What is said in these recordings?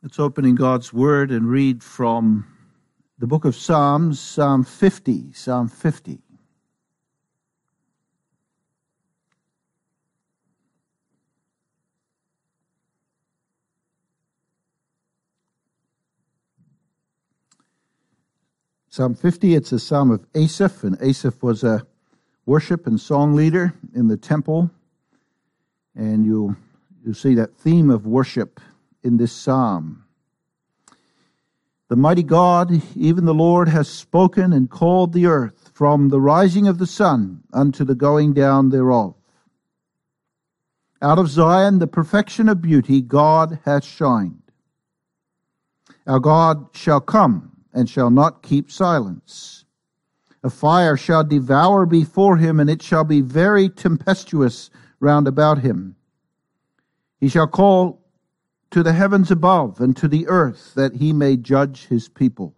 Let's open in God's Word and read from the book of Psalms, Psalm 50. Psalm 50. Psalm 50, it's a psalm of Asaph, and Asaph was a worship and song leader in the temple. And you'll see that theme of worship in this psalm. The mighty God, even the Lord, has spoken and called the earth from the rising of the sun unto the going down thereof. Out of Zion, the perfection of beauty, God hath shined. Our God shall come and shall not keep silence. A fire shall devour before him, and it shall be very tempestuous round about him. He shall call to the heavens above and to the earth, that he may judge his people.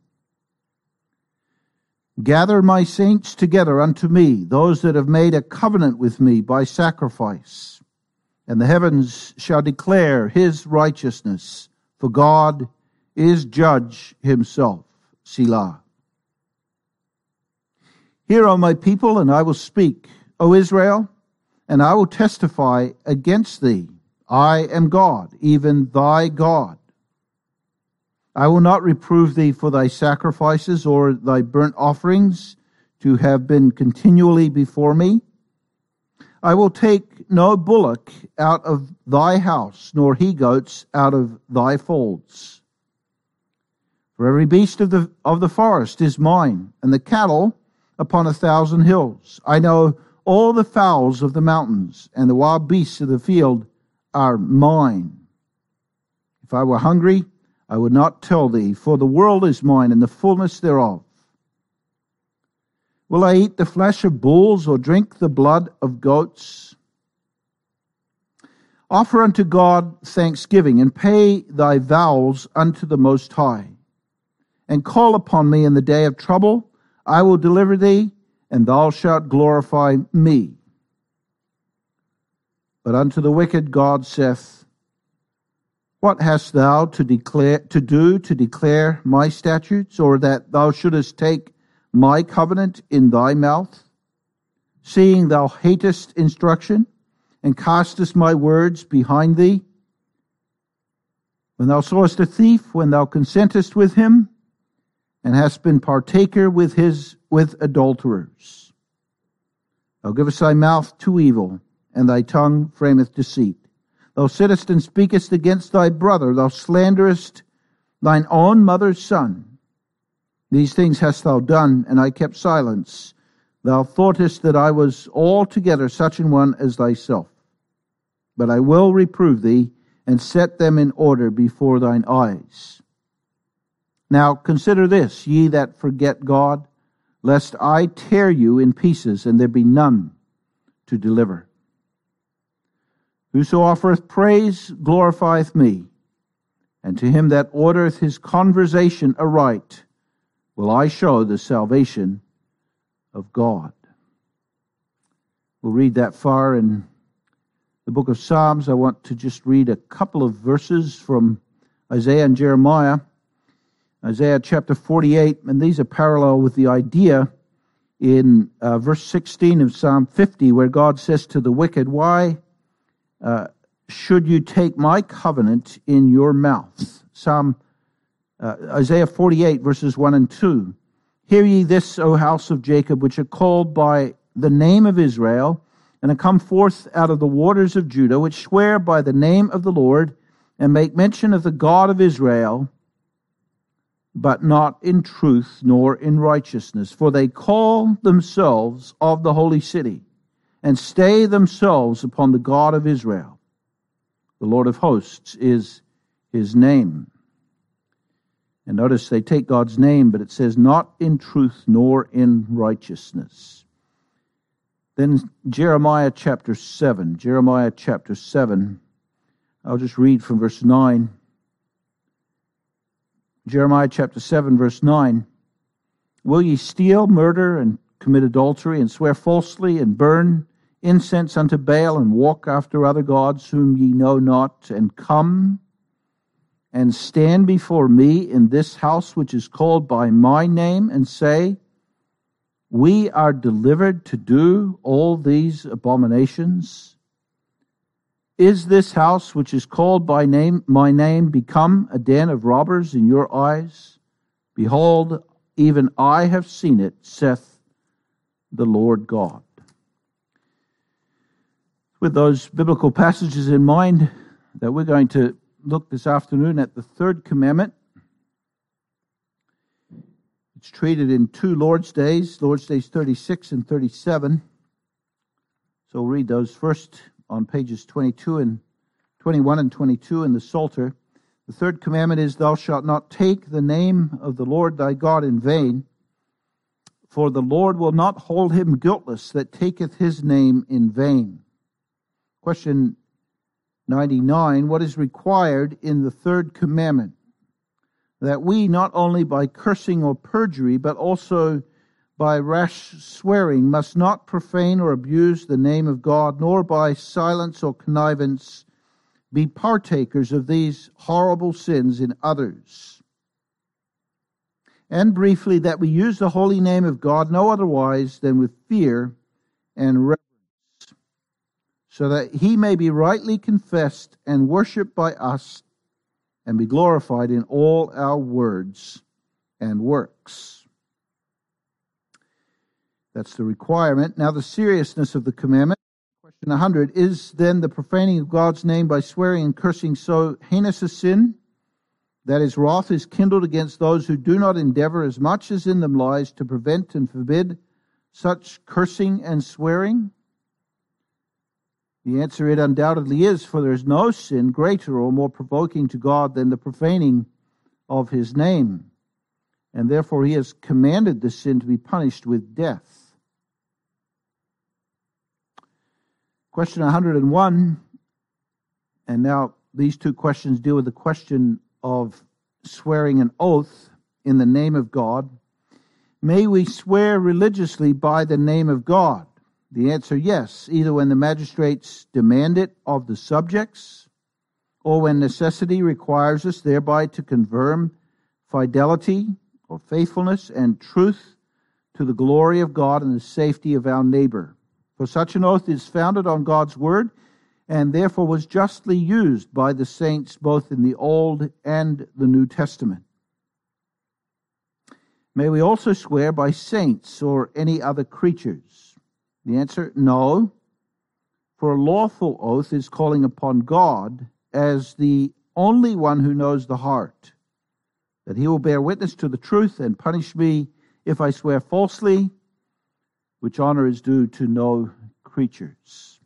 Gather my saints together unto me, those that have made a covenant with me by sacrifice. And the heavens shall declare his righteousness, for God is judge himself. Selah. Hear, O my people, and I will speak, O Israel, and I will testify against thee. I am God, even thy God. I will not reprove thee for thy sacrifices or thy burnt offerings to have been continually before me. I will take no bullock out of thy house, nor he-goats out of thy folds. For every beast of the forest is mine, and the cattle upon 1,000 hills. I know all the fowls of the mountains, and the wild beasts of the field are mine. If I were hungry, I would not tell thee, for the world is mine and the fullness thereof. Will I eat the flesh of bulls or drink the blood of goats? Offer unto God thanksgiving, and pay thy vows unto the Most High. And call upon me in the day of trouble. I will deliver thee, and thou shalt glorify me. But unto the wicked God saith, What hast thou to declare my statutes, or that thou shouldest take my covenant in thy mouth? Seeing thou hatest instruction, and castest my words behind thee? When thou sawest a thief, when thou consentest with him, and hast been partaker with adulterers. Thou givest thy mouth to evil, and thy tongue frameth deceit. Thou sittest and speakest against thy brother. Thou slanderest thine own mother's son. These things hast thou done, and I kept silence. Thou thoughtest that I was altogether such an one as thyself. But I will reprove thee, and set them in order before thine eyes. Now consider this, ye that forget God, lest I tear you in pieces, and there be none to deliver. Whoso offereth praise glorifieth me, and to him that ordereth his conversation aright will I show the salvation of God. We'll read that far in the book of Psalms. I want to just read a couple of verses from Isaiah and Jeremiah. Isaiah chapter 48, and these are parallel with the idea in verse 16 of Psalm 50, where God says to the wicked, Why should you take my covenant in your mouth? Isaiah 48, verses 1 and 2. Hear ye this, O house of Jacob, which are called by the name of Israel, and are come forth out of the waters of Judah, which swear by the name of the Lord, and make mention of the God of Israel, but not in truth nor in righteousness. For they call themselves of the holy city, and stay themselves upon the God of Israel. The Lord of hosts is his name. And notice they take God's name, but it says not in truth nor in righteousness. Then Jeremiah chapter 7. Jeremiah chapter 7. I'll just read from verse 9. Jeremiah chapter 7, verse 9. Will ye steal, murder, and commit adultery, and swear falsely, and burn incense unto Baal, and walk after other gods whom ye know not, and come and stand before me in this house which is called by my name, and say, we are delivered to do all these abominations? Is this house which is called by my name become a den of robbers in your eyes? Behold, even I have seen it, saith the Lord God. With those biblical passages in mind, that we're going to look this afternoon at the third commandment. It's treated in two Lord's Days 36 and 37. So we'll read those first on pages 21 and 22 in the Psalter. The third commandment is, thou shalt not take the name of the Lord thy God in vain, for the Lord will not hold him guiltless that taketh his name in vain. Question 99, what is required in the third commandment? That we, not only by cursing or perjury, but also by rash swearing, must not profane or abuse the name of God, nor by silence or connivance be partakers of these horrible sins in others. And briefly, that we use the holy name of God no otherwise than with fear and reverence, so that he may be rightly confessed and worshipped by us, and be glorified in all our words and works. That's the requirement. Now the seriousness of the commandment. Question 100, is then the profaning of God's name by swearing and cursing so heinous a sin that his wrath is kindled against those who do not endeavor as much as in them lies to prevent and forbid such cursing and swearing? The answer, it undoubtedly is, for there is no sin greater or more provoking to God than the profaning of his name, and therefore he has commanded the sin to be punished with death. Question 101, and now these two questions deal with the question of swearing an oath in the name of God. May we swear religiously by the name of God? The answer, yes, either when the magistrates demand it of the subjects, or when necessity requires us thereby to confirm fidelity or faithfulness and truth to the glory of God and the safety of our neighbor. For such an oath is founded on God's word, and therefore was justly used by the saints both in the Old and the New Testament. May we also swear by saints or any other creatures? The answer, no. For a lawful oath is calling upon God as the only one who knows the heart, that he will bear witness to the truth and punish me if I swear falsely, which honor is due to no creatures.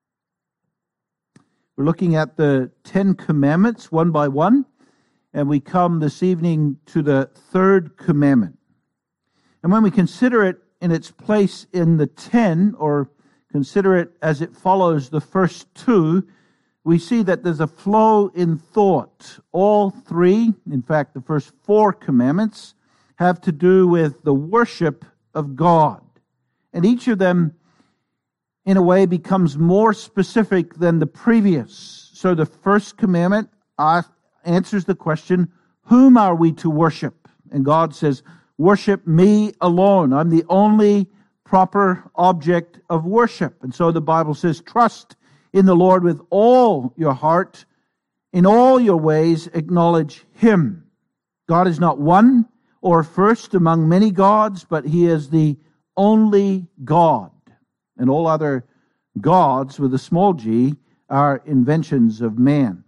We're looking at the 10 commandments one by one, and we come this evening to the third commandment. And when we consider it in its place in the 10, or consider it as it follows the first two, we see that there's a flow in thought. All three, in fact, the first 4 commandments, have to do with the worship of God. And each of them, in a way, becomes more specific than the previous. So the first commandment answers the question, whom are we to worship? And God says, worship me alone. I'm the only proper object of worship. And so the Bible says, trust in the Lord with all your heart. In all your ways, acknowledge him. God is not one or first among many gods, but he is the only God. And all other gods, with a small g, are inventions of man.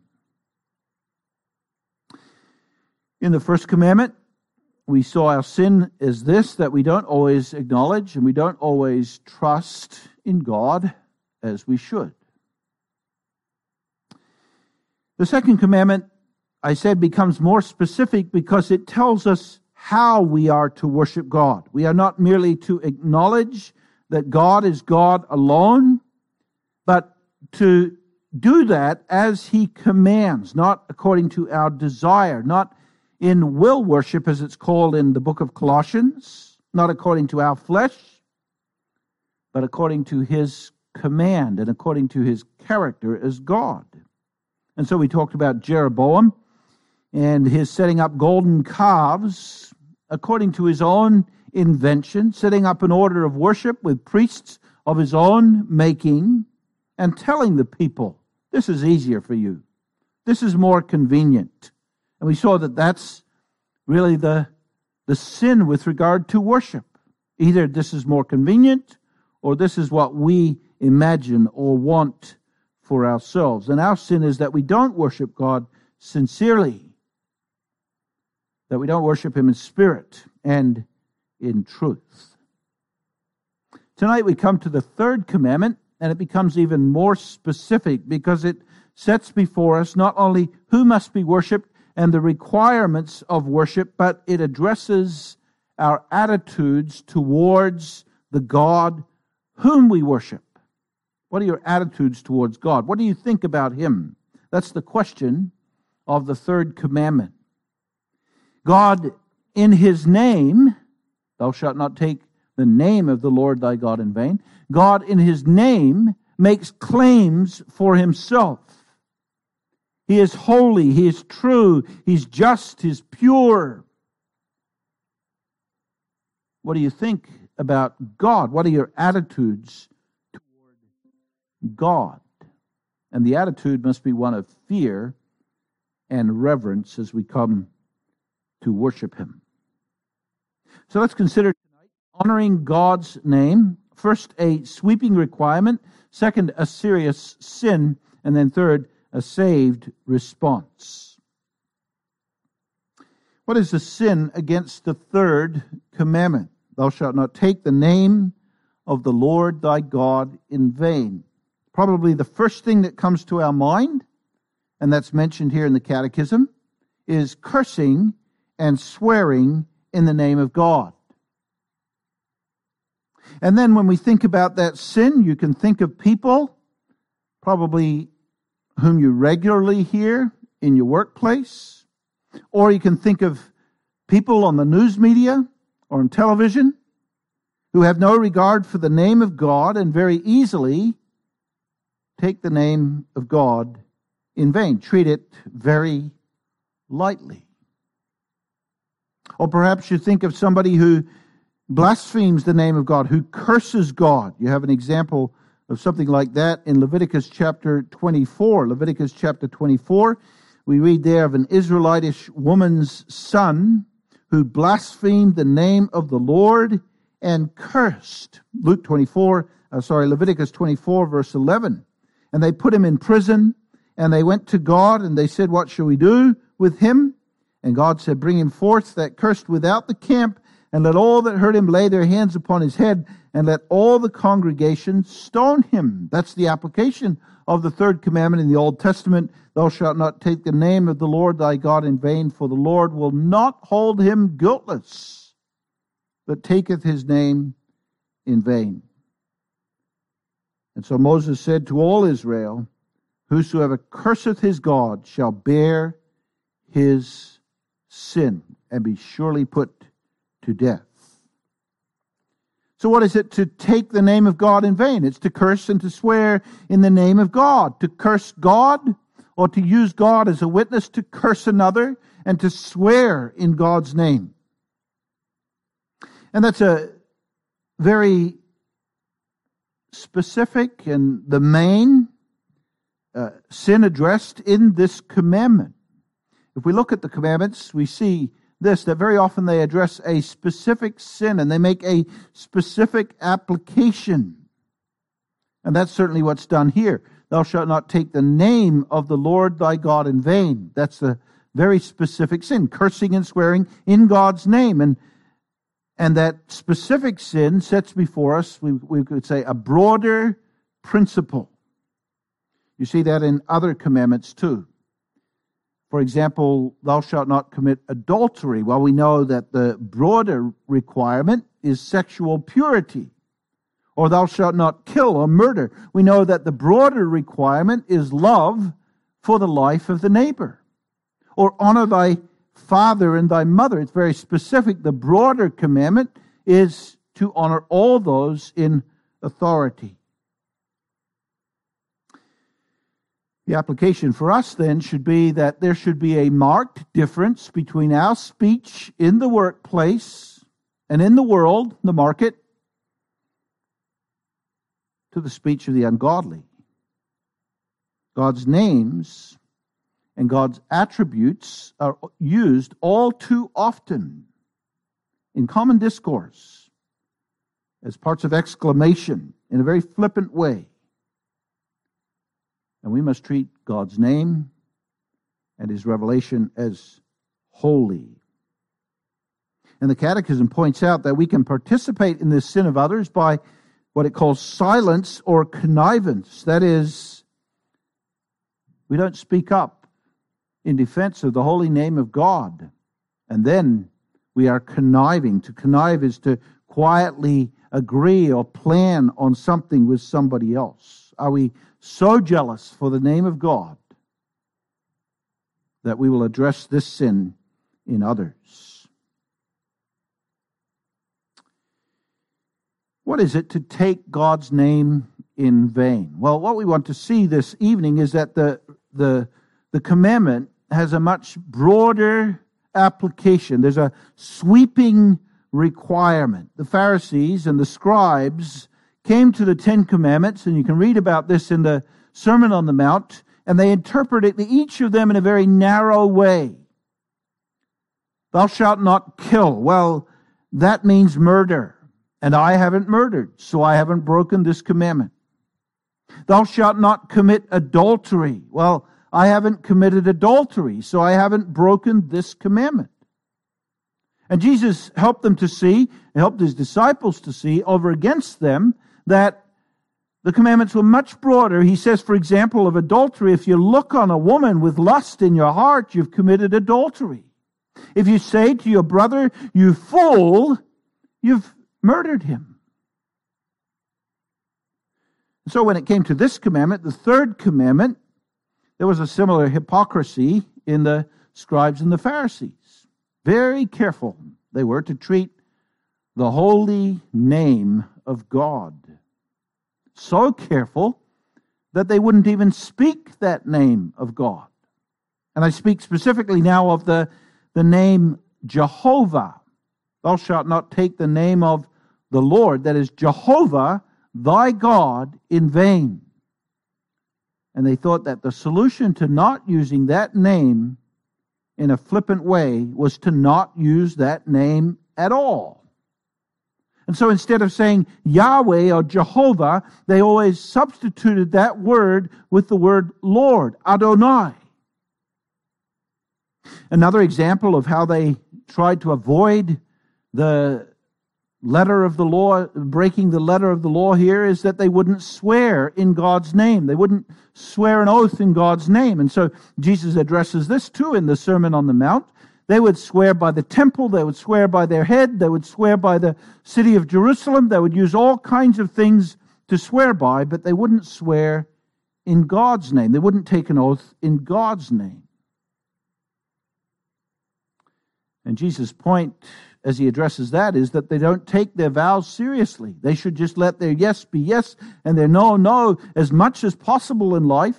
In the first commandment, we saw our sin is this, that we don't always acknowledge and we don't always trust in God as we should. The second commandment, I said, becomes more specific because it tells us how we are to worship God. We are not merely to acknowledge that God is God alone, but to do that as he commands, not according to our desire, not in will worship, as it's called in the book of Colossians, not according to our flesh, but according to his command and according to his character as God. And so we talked about Jeroboam and his setting up golden calves according to his own invention, setting up an order of worship with priests of his own making, and telling the people, this is easier for you. This is more convenient. And we saw that that's really the sin with regard to worship. Either this is more convenient, or this is what we imagine or want for ourselves. And our sin is that we don't worship God sincerely, that we don't worship him in spirit and in truth. Tonight we come to the third commandment, and it becomes even more specific because it sets before us not only who must be worshipped and the requirements of worship, but it addresses our attitudes towards the God whom we worship. What are your attitudes towards God? What do you think about him? That's the question of the third commandment. God, in his name, thou shalt not take the name of the Lord thy God in vain. God, in his name, makes claims for himself. He is holy, he is true, he's just, he's pure. What do you think about God? What are your attitudes toward God? And the attitude must be one of fear and reverence as we come to worship him. So let's consider tonight honoring God's name. First, a sweeping requirement. Second, a serious sin. And then third, a saved response. What is the sin against the third commandment? Thou shalt not take the name of the Lord thy God in vain. Probably the first thing that comes to our mind, and that's mentioned here in the Catechism, is cursing and swearing in the name of God. And then when we think about that sin, you can think of people, probably whom you regularly hear in your workplace, or you can think of people on the news media or on television who have no regard for the name of God and very easily take the name of God in vain, treat it very lightly. Or perhaps you think of somebody who blasphemes the name of God, who curses God. You have an example of something like that in Leviticus chapter 24. Leviticus chapter 24, we read there of an Israelitish woman's son who blasphemed the name of the Lord and cursed. Leviticus 24, verse 11. And they put him in prison, and they went to God, and they said, what shall we do with him? And God said, bring him forth that cursed without the camp, and let all that heard him lay their hands upon his head, and let all the congregation stone him. That's the application of the third commandment in the Old Testament. Thou shalt not take the name of the Lord thy God in vain, for the Lord will not hold him guiltless that taketh his name in vain. And so Moses said to all Israel, whosoever curseth his God shall bear his sin and be surely put to death. So what is it to take the name of God in vain? It's to curse and to swear in the name of God. To curse God, or to use God as a witness to curse another and to swear in God's name. And that's a very specific and the main sin addressed in this commandment. If we look at the commandments, we see this, that very often they address a specific sin and they make a specific application. And that's certainly what's done here. Thou shalt not take the name of the Lord thy God in vain. That's a very specific sin, cursing and swearing in God's name. And that specific sin sets before us, we could say, a broader principle. You see that in other commandments too. For example, thou shalt not commit adultery. Well, we know that the broader requirement is sexual purity. Or thou shalt not kill or murder. We know that the broader requirement is love for the life of the neighbor. Or honor thy father and thy mother. It's very specific. The broader commandment is to honor all those in authority. The application for us then should be that there should be a marked difference between our speech in the workplace and in the world, the market, to the speech of the ungodly. God's names and God's attributes are used all too often in common discourse as parts of exclamation in a very flippant way. And we must treat God's name and His revelation as holy. And the Catechism points out that we can participate in this sin of others by what it calls silence or connivance. That is, we don't speak up in defense of the holy name of God. And then we are conniving. To connive is to quietly agree or plan on something with somebody else. Are we so jealous for the name of God that we will address this sin in others? What is it to take God's name in vain? Well, what we want to see this evening is that the commandment has a much broader application. There's a sweeping requirement. The Pharisees and the scribes came to the Ten Commandments, and you can read about this in the Sermon on the Mount, and they interpreted each of them in a very narrow way. Thou shalt not kill. Well, that means murder, and I haven't murdered, so I haven't broken this commandment. Thou shalt not commit adultery. Well, I haven't committed adultery, so I haven't broken this commandment. And Jesus helped them to see, helped His disciples to see over against them that the commandments were much broader. He says, for example, of adultery, if you look on a woman with lust in your heart, you've committed adultery. If you say to your brother, you fool, you've murdered him. So when it came to this commandment, the third commandment, there was a similar hypocrisy in the scribes and the Pharisees. Very careful they were to treat the holy name of God. So careful that they wouldn't even speak that name of God. And I speak specifically now of the name Jehovah. Thou shalt not take the name of the Lord, that is Jehovah, thy God, in vain. And they thought that the solution to not using that name in a flippant way was to not use that name at all. And so instead of saying Yahweh or Jehovah, they always substituted that word with the word Lord, Adonai. Another example of how they tried to avoid the letter of the law, breaking the letter of the law here, is that they wouldn't swear in God's name. They wouldn't swear an oath in God's name. And so Jesus addresses this too in the Sermon on the Mount. They would swear by the temple, they would swear by their head, they would swear by the city of Jerusalem, they would use all kinds of things to swear by, but they wouldn't swear in God's name. They wouldn't take an oath in God's name. And Jesus' point as he addresses that is that they don't take their vows seriously. They should just let their yes be yes and their no, no as much as possible in life.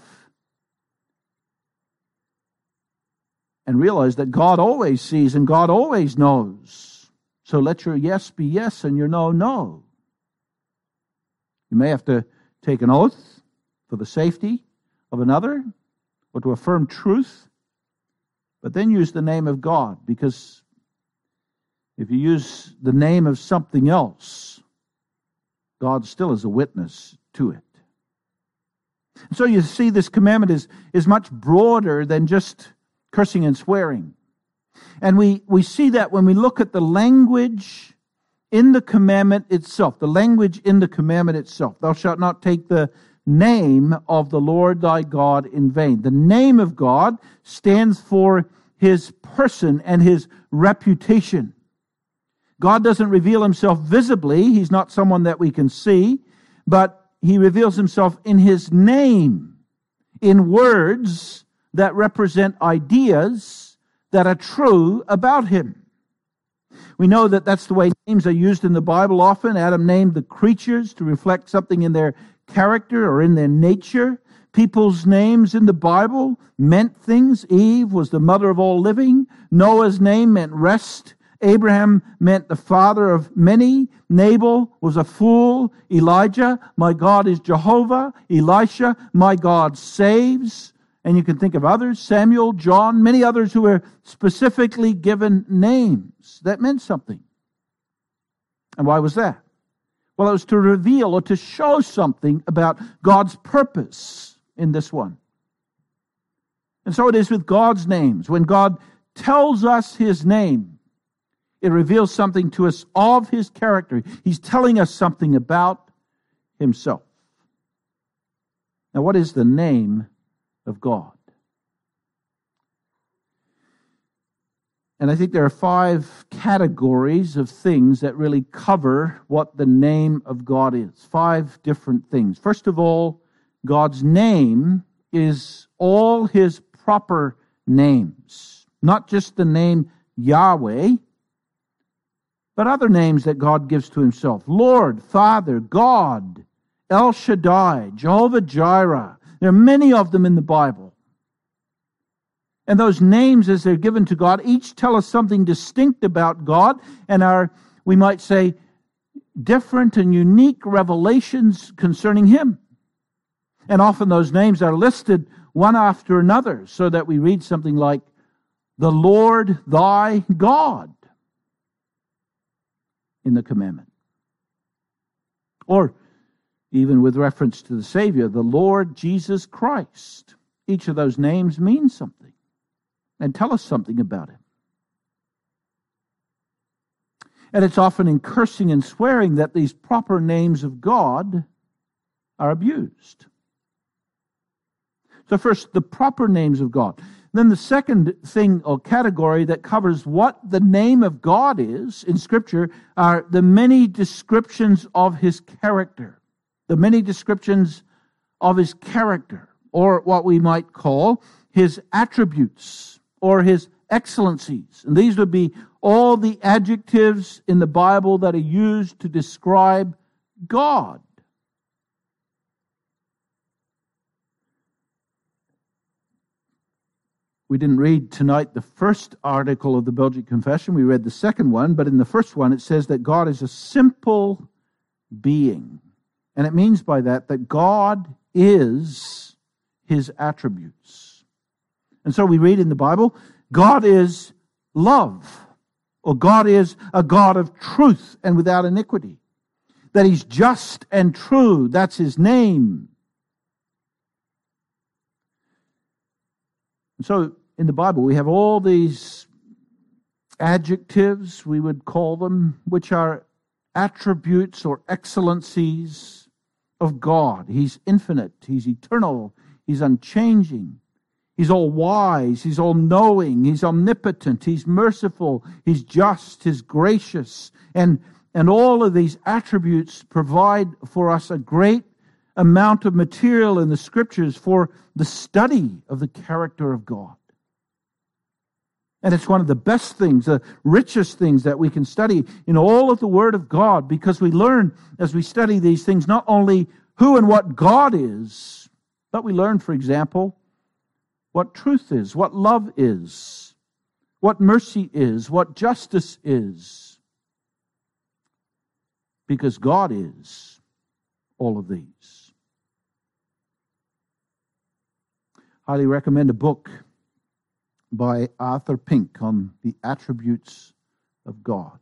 And realize that God always sees and God always knows. So let your yes be yes and your no, no. You may have to take an oath for the safety of another or to affirm truth, but then use the name of God, because if you use the name of something else, God still is a witness to it. So you see, this commandment is much broader than just cursing and swearing. And we see that when we look at the language in the commandment itself. The language in the commandment itself. Thou shalt not take the name of the Lord thy God in vain. The name of God stands for His person and His reputation. God doesn't reveal Himself visibly. He's not someone that we can see, but He reveals Himself in His name, in words that represent ideas that are true about Him. We know that that's the way names are used in the Bible often. Adam named the creatures to reflect something in their character or in their nature. People's names in the Bible meant things. Eve was the mother of all living. Noah's name meant rest. Abraham meant the father of many. Nabal was a fool. Elijah, my God is Jehovah. Elisha, my God saves. And you can think of others, Samuel, John, many others who were specifically given names that meant something. And why was that? Well, it was to reveal or to show something about God's purpose in this one. And so it is with God's names. When God tells us His name, it reveals something to us of His character. He's telling us something about Himself. Now, what is the name of God? And I think there are 5 categories of things that really cover what the name of God is. 5 different things. First of all, God's name is all His proper names. Not just the name Yahweh, but other names that God gives to Himself. Lord, Father, God, El Shaddai, Jehovah Jireh. There are many of them in the Bible. And those names, as they're given to God, each tell us something distinct about God and are, we might say, different and unique revelations concerning Him. And often those names are listed one after another, so that we read something like, the Lord thy God, in the commandment. Or, even with reference to the Savior, the Lord Jesus Christ. Each of those names means something and tell us something about Him. And it's often in cursing and swearing that these proper names of God are abused. So first, the proper names of God. Then the second thing or category that covers what the name of God is in Scripture are the many descriptions of His character. The many descriptions of His character, or what we might call His attributes or His excellencies. And these would be all the adjectives in the Bible that are used to describe God. We didn't read tonight the first article of the Belgic Confession. We read the second one, but in the first one it says that God is a simple being. And it means by that God is His attributes. And so we read in the Bible, God is love, or God is a God of truth and without iniquity. That He's just and true, that's His name. And so in the Bible we have all these adjectives, we would call them, which are attributes or excellencies of God. He's infinite, He's eternal, He's unchanging, He's all wise, He's all knowing, He's omnipotent, He's merciful, He's just, He's gracious. And all of these attributes provide for us a great amount of material in the Scriptures for the study of the character of God. And it's one of the best things, the richest things that we can study in all of the Word of God, because we learn as we study these things not only who and what God is, but we learn, for example, what truth is, what love is, what mercy is, what justice is. Because God is all of these. Highly recommend a book by Arthur Pink on the attributes of God.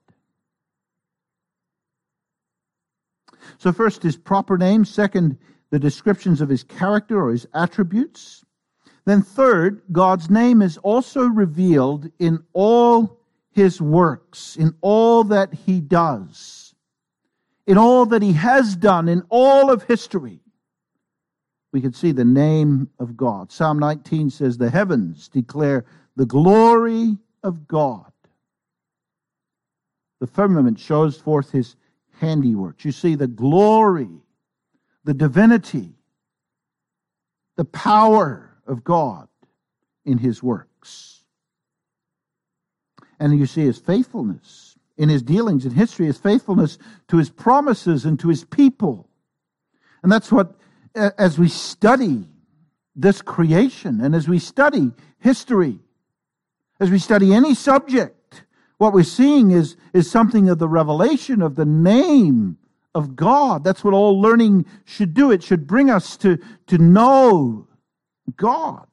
So first, His proper name. Second, the descriptions of His character or His attributes. Then third, God's name is also revealed in all His works, in all that He does, in all that He has done, in all of history. We can see the name of God. Psalm 19 says, the heavens declare the glory of God. The firmament shows forth His handiwork. You see the glory, the divinity, the power of God in His works. And you see His faithfulness in His dealings in history, His faithfulness to His promises and to His people. And that's what, as we study this creation, and as we study history, as we study any subject, what we're seeing is something of the revelation of the name of God. That's what all learning should do. It should bring us to know God.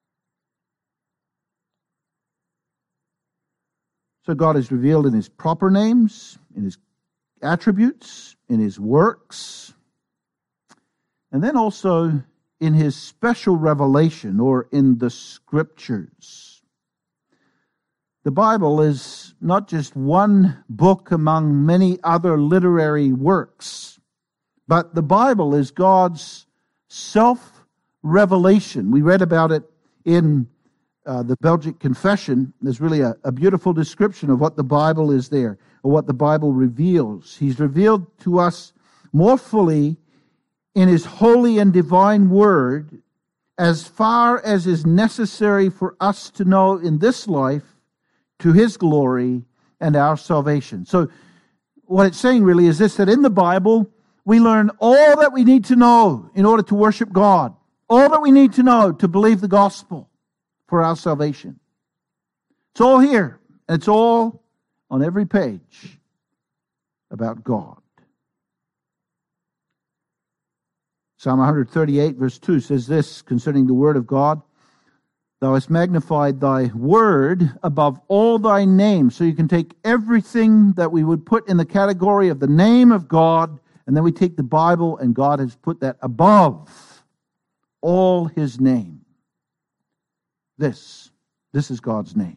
So God is revealed in His proper names, in His attributes, in His works, and then also in His special revelation, or in the Scriptures. The Bible is not just one book among many other literary works, but the Bible is God's self-revelation. We read about it in the Belgic Confession. There's really a beautiful description of what the Bible is there, or what the Bible reveals. He's revealed to us more fully in His holy and divine Word, as far as is necessary for us to know in this life, to His glory and our salvation. So what it's saying really is this, that in the Bible, we learn all that we need to know in order to worship God, all that we need to know to believe the gospel for our salvation. It's all here, and it's all on every page about God. Psalm 138 verse 2 says this concerning the word of God: Thou hast magnified thy word above all thy name. So you can take everything that we would put in the category of the name of God, and then we take the Bible, and God has put that above all His name. This is God's name.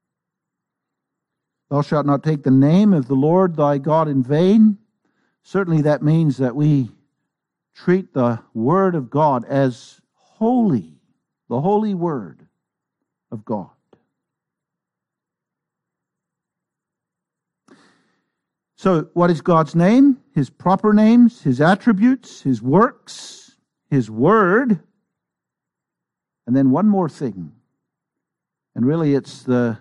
Thou shalt not take the name of the Lord thy God in vain. Certainly that means that we treat the Word of God as holy, the holy Word of God. So what is God's name? His proper names, His attributes, His works, His Word, and then one more thing. And really it's the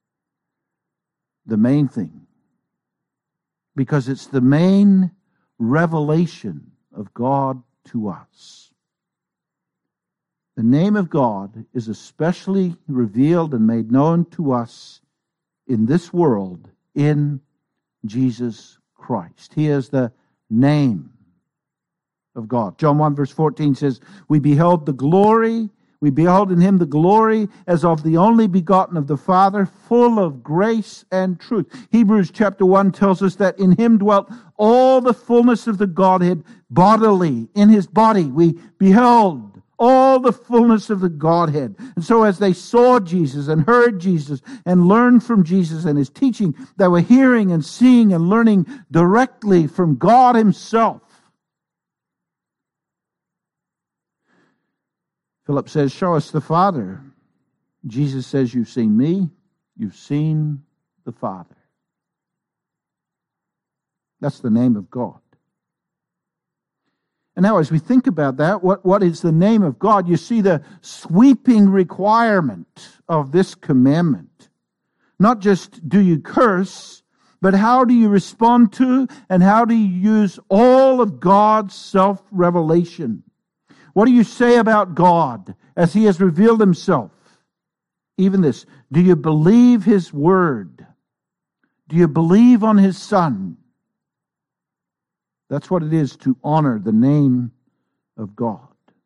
main thing, because it's the main revelation of God to us. The name of God is especially revealed and made known to us in this world in Jesus Christ. He is the name of God. John 1 verse 14 says, We beheld in Him the glory as of the only begotten of the Father, full of grace and truth. Hebrews chapter 1 tells us that in Him dwelt all the fullness of the Godhead bodily. In His body we beheld all the fullness of the Godhead. And so as they saw Jesus and heard Jesus and learned from Jesus and His teaching, they were hearing and seeing and learning directly from God Himself. Philip says, Show us the Father. Jesus says, You've seen me, you've seen the Father. That's the name of God. And now as we think about that, what is the name of God? You see the sweeping requirement of this commandment. Not just do you curse, but how do you respond to and how do you use all of God's self-revelation? What do you say about God as He has revealed Himself? Even this, do you believe His Word? Do you believe on His Son? That's what it is to honor the name of God.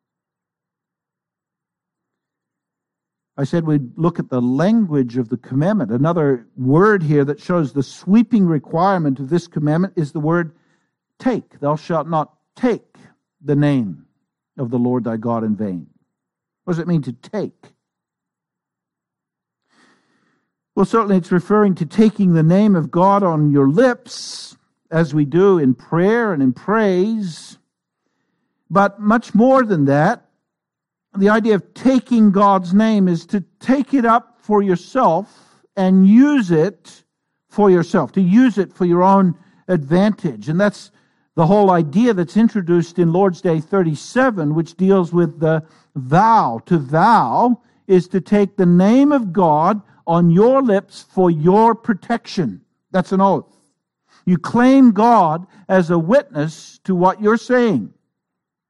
I said we'd look at the language of the commandment. Another word here that shows the sweeping requirement of this commandment is the word take. Thou shalt not take the name of the Lord thy God in vain. What does it mean to take? Well, certainly it's referring to taking the name of God on your lips, as we do in prayer and in praise. But much more than that, the idea of taking God's name is to take it up for yourself and use it for yourself, to use it for your own advantage. And that's the whole idea that's introduced in Lord's Day 37, which deals with the vow. To vow is to take the name of God on your lips for your protection. That's an oath. You claim God as a witness to what you're saying.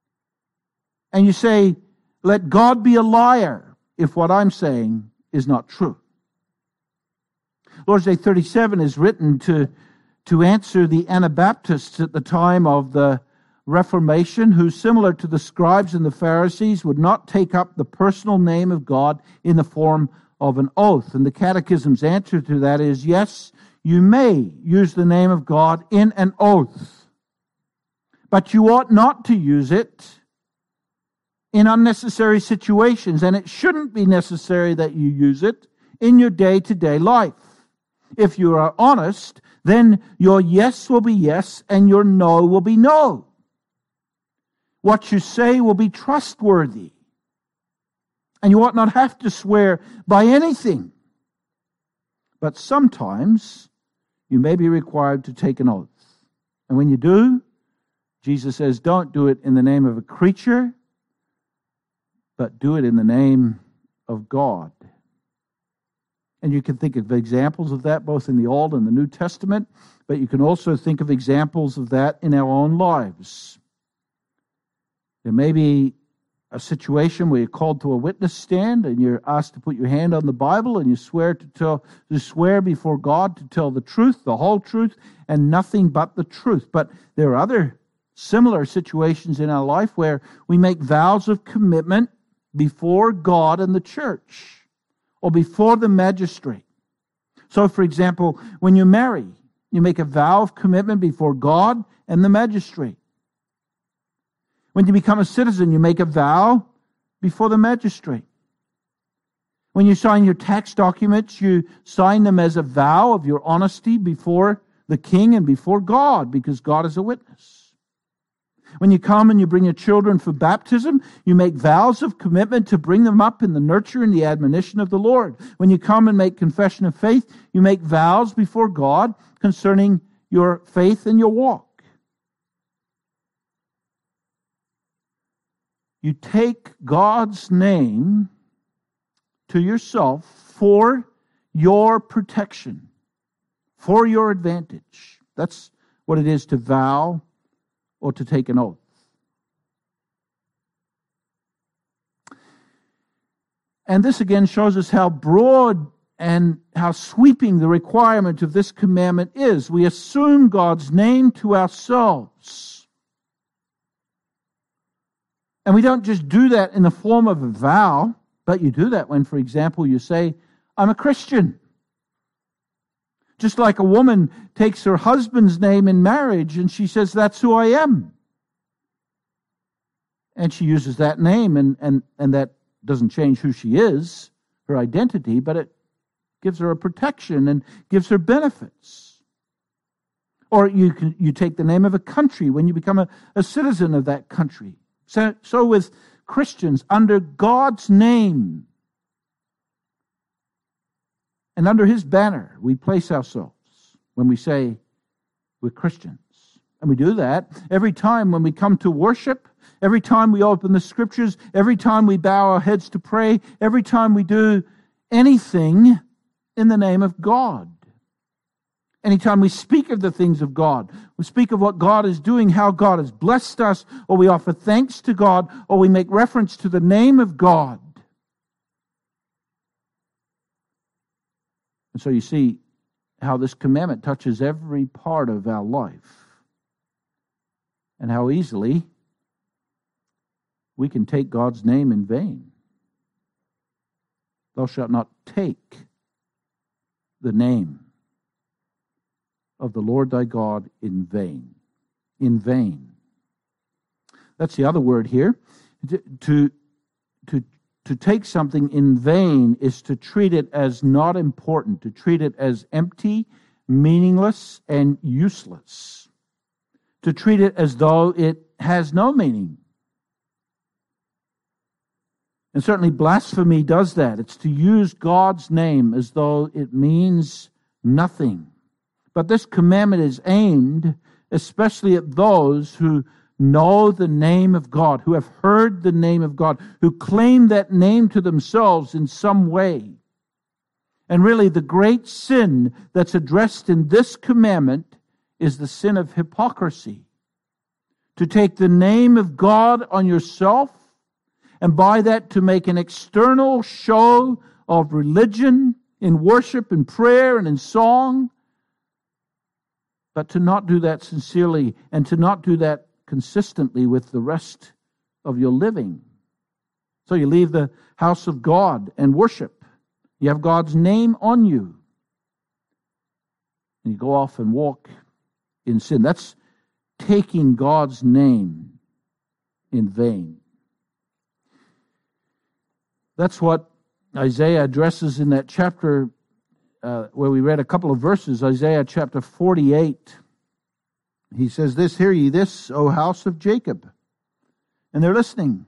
And you say, let God be a liar if what I'm saying is not true. Lord's Day 37 is written to answer the Anabaptists at the time of the Reformation, who, similar to the scribes and the Pharisees, would not take up the personal name of God in the form of an oath. And the Catechism's answer to that is, yes, you may use the name of God in an oath, but you ought not to use it in unnecessary situations, and it shouldn't be necessary that you use it in your day-to-day life. If you are honest, then your yes will be yes and your no will be no. What you say will be trustworthy. And you ought not have to swear by anything. But sometimes you may be required to take an oath. And when you do, Jesus says, don't do it in the name of a creature, but do it in the name of God. And you can think of examples of that both in the Old and the New Testament, but you can also think of examples of that in our own lives. There may be a situation where you're called to a witness stand and you're asked to put your hand on the Bible and you swear before God to tell the truth, the whole truth, and nothing but the truth. But there are other similar situations in our life where we make vows of commitment before God and the church, or before the magistrate. So, for example, when you marry, you make a vow of commitment before God and the magistrate. When you become a citizen, you make a vow before the magistrate. When you sign your tax documents, you sign them as a vow of your honesty before the king and before God, because God is a witness. When you come and you bring your children for baptism, you make vows of commitment to bring them up in the nurture and the admonition of the Lord. When you come and make confession of faith, you make vows before God concerning your faith and your walk. You take God's name to yourself for your protection, for your advantage. That's what it is to vow or to take an oath. And this again shows us how broad and how sweeping the requirement of this commandment is. We assume God's name to ourselves. And we don't just do that in the form of a vow, but you do that when, for example, you say, I'm a Christian. Just like a woman takes her husband's name in marriage and she says, that's who I am. And she uses that name and that doesn't change who she is, her identity, but it gives her a protection and gives her benefits. Or you take the name of a country when you become a citizen of that country. So with Christians, under God's name and under His banner, we place ourselves when we say we're Christians. And we do that every time when we come to worship, every time we open the Scriptures, every time we bow our heads to pray, every time we do anything in the name of God. Anytime we speak of the things of God, we speak of what God is doing, how God has blessed us, or we offer thanks to God, or we make reference to the name of God. And so you see how this commandment touches every part of our life, and how easily we can take God's name in vain. Thou shalt not take the name of the Lord thy God in vain. In vain. That's the other word here. To take something in vain is to treat it as not important, to treat it as empty, meaningless, and useless. To treat it as though it has no meaning. And certainly blasphemy does that. It's to use God's name as though it means nothing. But this commandment is aimed especially at those who know the name of God, who have heard the name of God, who claim that name to themselves in some way. And really, the great sin that's addressed in this commandment is the sin of hypocrisy. To take the name of God on yourself and by that to make an external show of religion in worship and prayer and in song, but to not do that sincerely and to not do that consistently with the rest of your living. So you leave the house of God and worship. You have God's name on you. And you go off and walk in sin. That's taking God's name in vain. That's what Isaiah addresses in that chapter where we read a couple of verses, Isaiah chapter 48. He says this, "Hear ye this, O house of Jacob." And they're listening.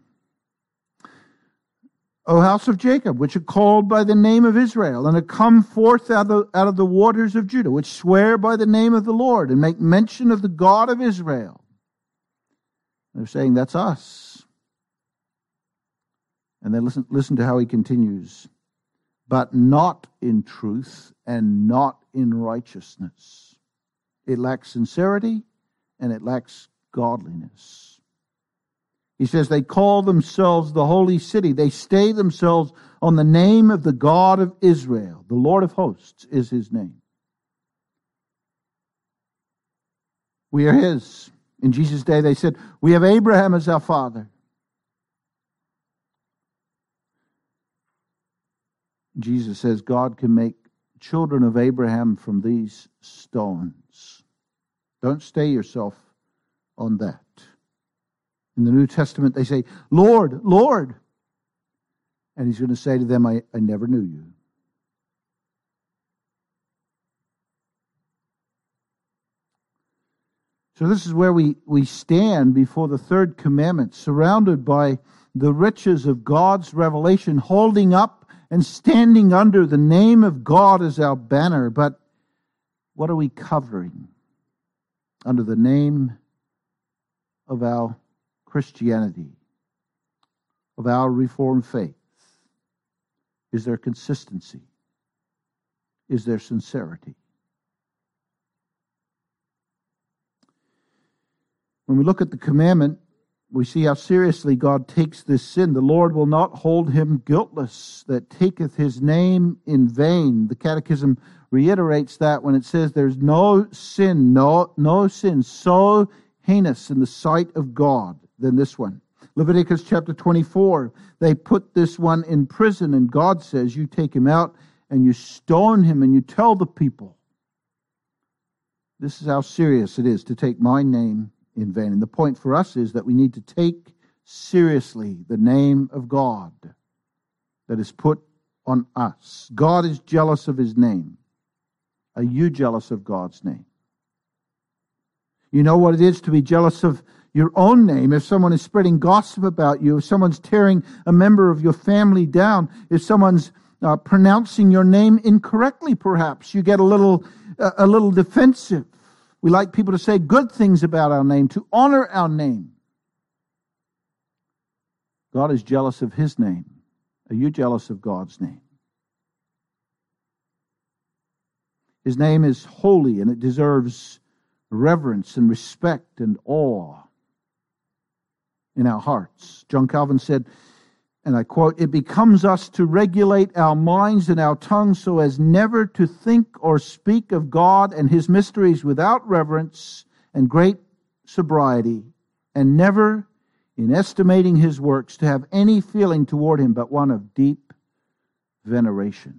"O house of Jacob, which are called by the name of Israel, and are come forth out of the waters of Judah, which swear by the name of the Lord, and make mention of the God of Israel." They're saying, that's us. And then listen to how he continues. "But not in truth and not in righteousness." It lacks sincerity and it lacks godliness. He says they call themselves the holy city. They stay themselves on the name of the God of Israel. The Lord of hosts is his name. We are his. In Jesus' day they said, "We have Abraham as our father." Jesus says God can make children of Abraham from these stones. Don't stay yourself on that. In the New Testament they say, "Lord, Lord." And he's going to say to them, I never knew you. So this is where we stand before the third commandment, surrounded by the riches of God's revelation, holding up and standing under the name of God as our banner. But what are we covering under the name of our Christianity, of our Reformed faith? Is there consistency? Is there sincerity? When we look at the commandment, we see how seriously God takes this sin. "The Lord will not hold him guiltless that taketh his name in vain." The Catechism reiterates that when it says there's no sin, no sin so heinous in the sight of God than this one. Leviticus chapter 24, they put this one in prison, and God says you take him out and you stone him and you tell the people. This is how serious it is to take my name in vain. And the point for us is that we need to take seriously the name of God that is put on us. God is jealous of his name. Are you jealous of God's name? You know what it is to be jealous of your own name. If someone is spreading gossip about you, if someone's tearing a member of your family down, if someone's pronouncing your name incorrectly, perhaps, you get a little defensive. We like people to say good things about our name, to honor our name. God is jealous of his name. Are you jealous of God's name? His name is holy and it deserves reverence and respect and awe in our hearts. John Calvin said, and I quote, "It becomes us to regulate our minds and our tongues so as never to think or speak of God and his mysteries without reverence and great sobriety, and never, in estimating his works, to have any feeling toward him but one of deep veneration."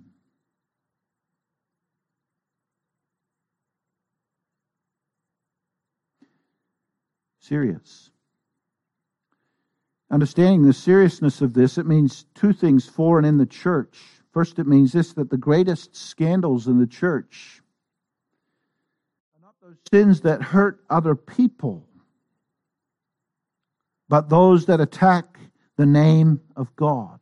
Serious. Understanding the seriousness of this, it means two things for and in the church. First, it means this, that the greatest scandals in the church are not those sins that hurt other people, but those that attack the name of God.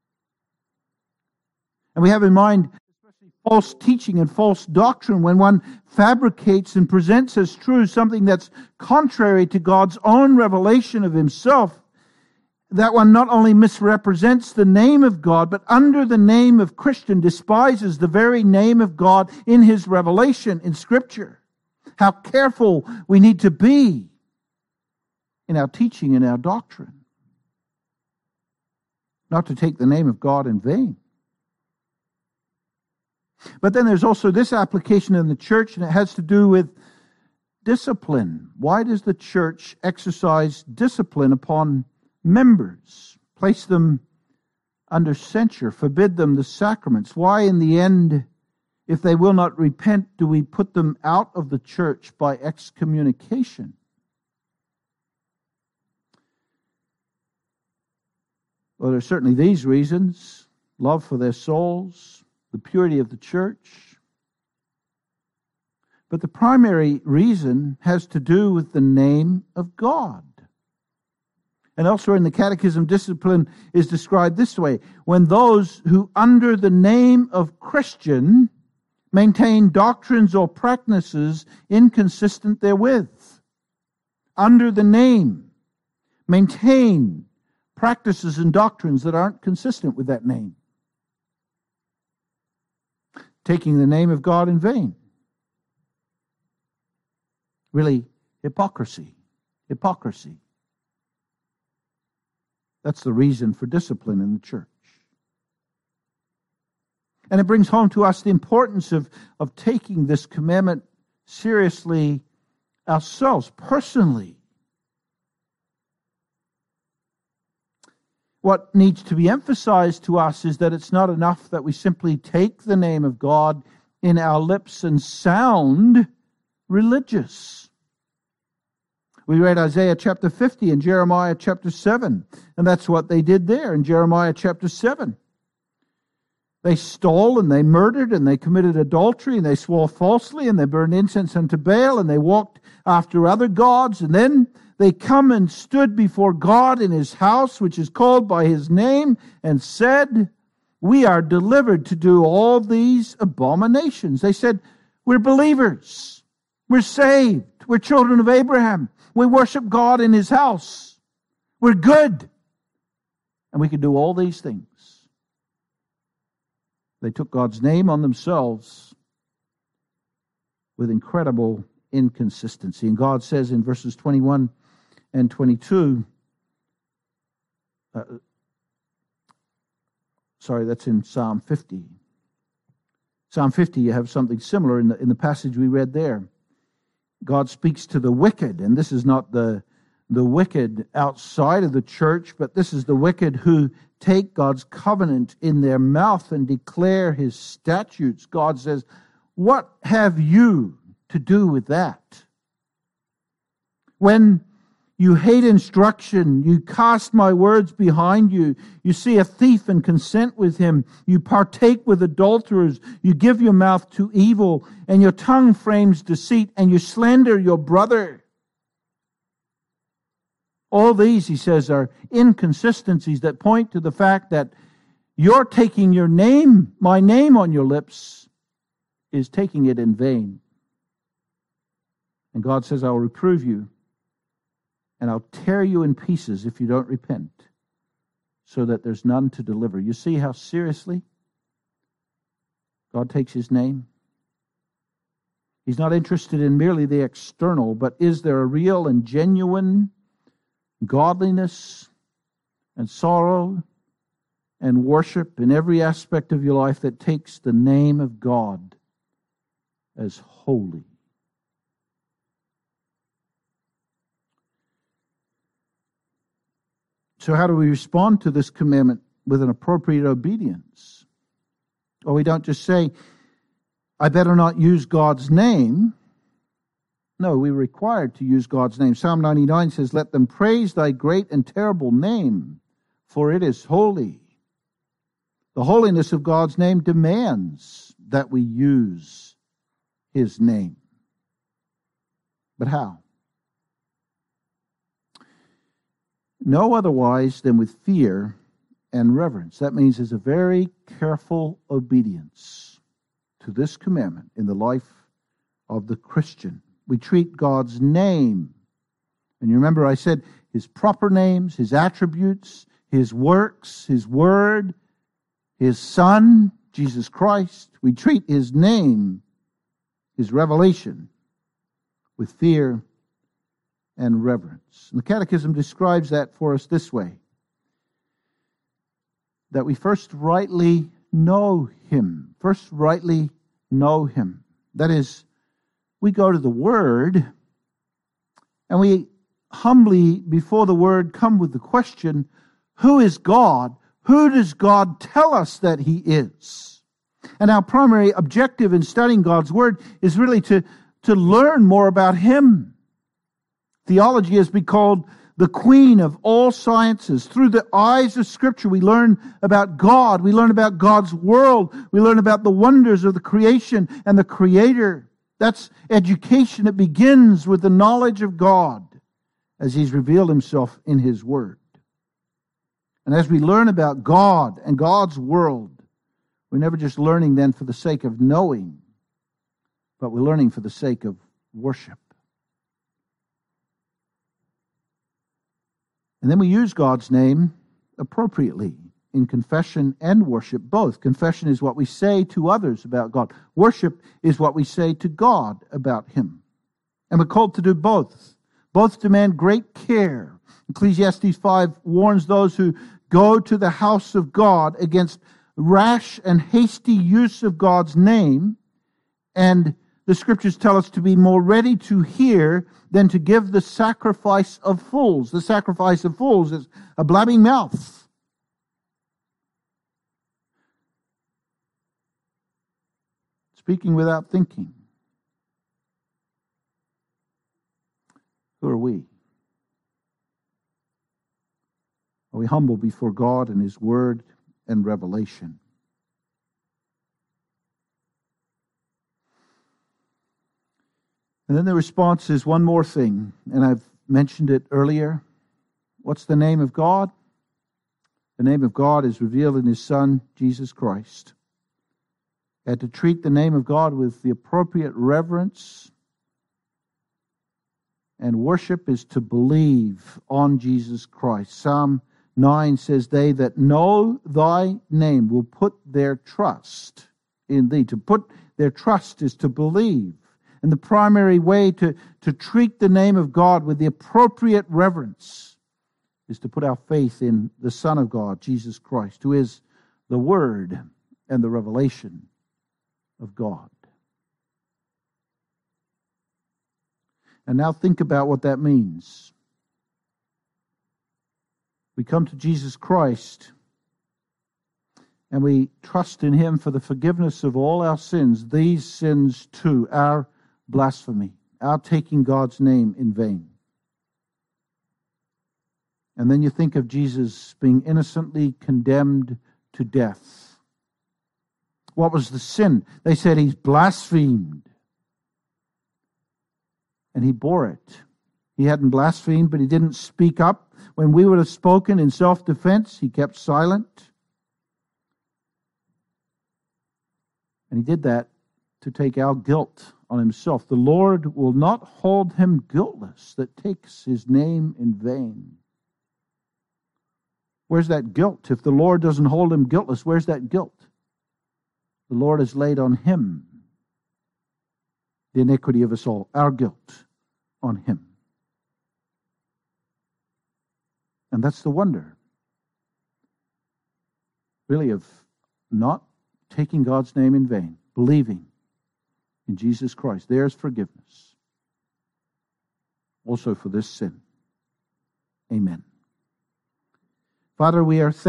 And we have in mind especially false teaching and false doctrine when one fabricates and presents as true something that's contrary to God's own revelation of himself. That one not only misrepresents the name of God, but under the name of Christian despises the very name of God in his revelation in Scripture. How careful we need to be in our teaching and our doctrine. not to take the name of God in vain. But then there's also this application in the church, and it has to do with discipline. Why does the church exercise discipline upon members? Place them under censure, forbid them the sacraments. Why, in the end, if they will not repent, do we put them out of the church by excommunication? Well, there's certainly these reasons: love for their souls, the purity of the church. But the primary reason has to do with the name of God. And elsewhere in the Catechism, discipline is described this way: when those who under the name of Christian maintain doctrines or practices inconsistent therewith. Under the name, maintain practices and doctrines that aren't consistent with that name. Taking the name of God in vain. Really, hypocrisy. Hypocrisy. That's the reason for discipline in the church. And it brings home to us the importance of taking this commandment seriously ourselves, personally. What needs to be emphasized to us is that it's not enough that we simply take the name of God in our lips and sound religious. We read Isaiah chapter 50 and Jeremiah chapter 7, and that's what they did there in Jeremiah chapter 7. They stole and they murdered and they committed adultery and they swore falsely and they burned incense unto Baal and they walked after other gods, and then they come and stood before God in his house, which is called by his name, and said, we are delivered to do all these abominations. They said, we're believers. We're saved. We're children of Abraham. We worship God in his house. We're good. And we can do all these things. They took God's name on themselves with incredible inconsistency. And God says in verses 21 and 22, that's in Psalm 50. Psalm 50, you have something similar in the passage we read there. God speaks to the wicked, and this is not the wicked outside of the church, but this is the wicked who take God's covenant in their mouth and declare his statutes. God says, what have you to do with that? When you hate instruction, you cast my words behind you, you see a thief and consent with him, you partake with adulterers, you give your mouth to evil, and your tongue frames deceit, and you slander your brother. All these, he says, are inconsistencies that point to the fact that you're taking your name, my name on your lips, is taking it in vain. And God says, I'll reprove you, and I'll tear you in pieces if you don't repent, so that there's none to deliver. You see how seriously God takes his name? He's not interested in merely the external, but is there a real and genuine godliness and sorrow and worship in every aspect of your life that takes the name of God as holy? So how do we respond to this commandment with an appropriate obedience? Well, we don't just say, I better not use God's name. No, we're required to use God's name. Psalm 99 says, let them praise thy great and terrible name, for it is holy. The holiness of God's name demands that we use his name. But how? No otherwise than with fear and reverence. That means there's a very careful obedience to this commandment in the life of the Christian. We treat God's name, and you remember I said his proper names, his attributes, his works, his word, his Son, Jesus Christ. We treat his name, his revelation, with fear and reverence. And the Catechism describes that for us this way. that we first rightly know Him. First rightly know Him. That is, we go to the Word and we humbly before the Word come with the question, who is God? Who does God tell us that He is? And our primary objective in studying God's Word is really to learn more about Him. Theology has been called the queen of all sciences. Through the eyes of Scripture, we learn about God. We learn about God's world. We learn about the wonders of the creation and the Creator. That's education. It begins with the knowledge of God as He's revealed Himself in His Word. And as we learn about God and God's world, we're never just learning then for the sake of knowing, but we're learning for the sake of worship. And then we use God's name appropriately in confession and worship, both. Confession is what we say to others about God. Worship is what we say to God about Him. And we're called to do both. Both demand great care. Ecclesiastes 5 warns those who go to the house of God against rash and hasty use of God's name. And the Scriptures tell us to be more ready to hear than to give the sacrifice of fools. The sacrifice of fools is a blabbing mouth. Speaking without thinking. Who are we? Are we humble before God and His Word and revelation? And then the response is one more thing, and I've mentioned it earlier. What's the name of God? The name of God is revealed in His Son, Jesus Christ. And to treat the name of God with the appropriate reverence and worship is to believe on Jesus Christ. Psalm 9 says, they that know Thy name will put their trust in Thee. To put their trust is to believe. And the primary way to treat the name of God with the appropriate reverence is to put our faith in the Son of God, Jesus Christ, who is the Word and the revelation of God. And now think about what that means. We come to Jesus Christ and we trust in Him for the forgiveness of all our sins, these sins too, our blasphemy, our taking God's name in vain. And then you think of Jesus being innocently condemned to death. What was the sin? They said He's blasphemed. And He bore it. He hadn't blasphemed, but He didn't speak up. When we would have spoken in self-defense, He kept silent. And He did that to take our guilt on Himself. The Lord will not hold him guiltless that takes His name in vain. Where's that guilt? If the Lord doesn't hold him guiltless, where's that guilt? The Lord has laid on Him the iniquity of us all, our guilt on Him. And that's the wonder, really, of not taking God's name in vain, believing in Jesus Christ. There's forgiveness. Also for this sin. Amen. Father, we are thankful